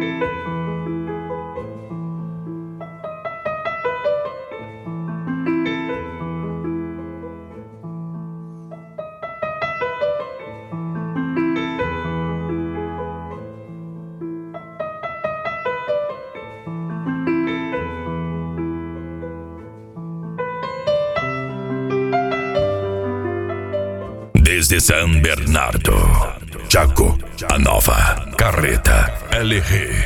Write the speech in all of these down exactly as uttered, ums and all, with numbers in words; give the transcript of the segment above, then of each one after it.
Desde San Bernardo, Chaco, a nova Carreta L R.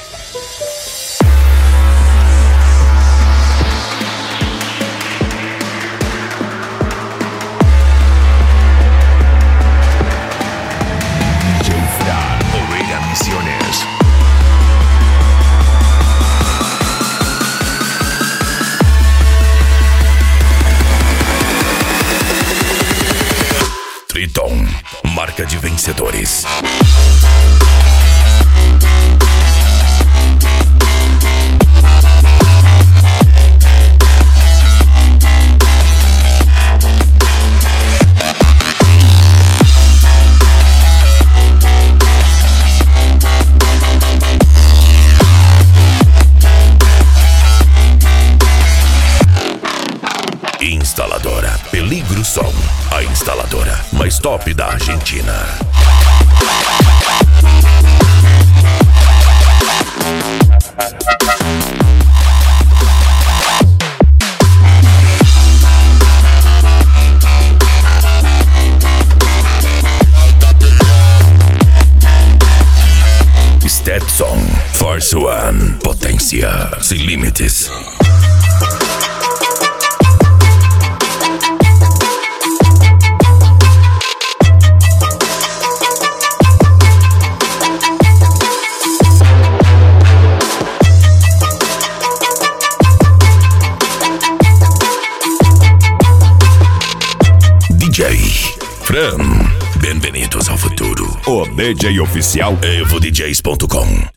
D J Fran, Oveja Misiones. Triton, marca de vencedores. Instaladora Peligro Som, a instaladora mais top da Argentina. Stetson, Force One, potência sem limites. D J Fran, bem-vindos ao futuro. O D J oficial evo d js ponto com.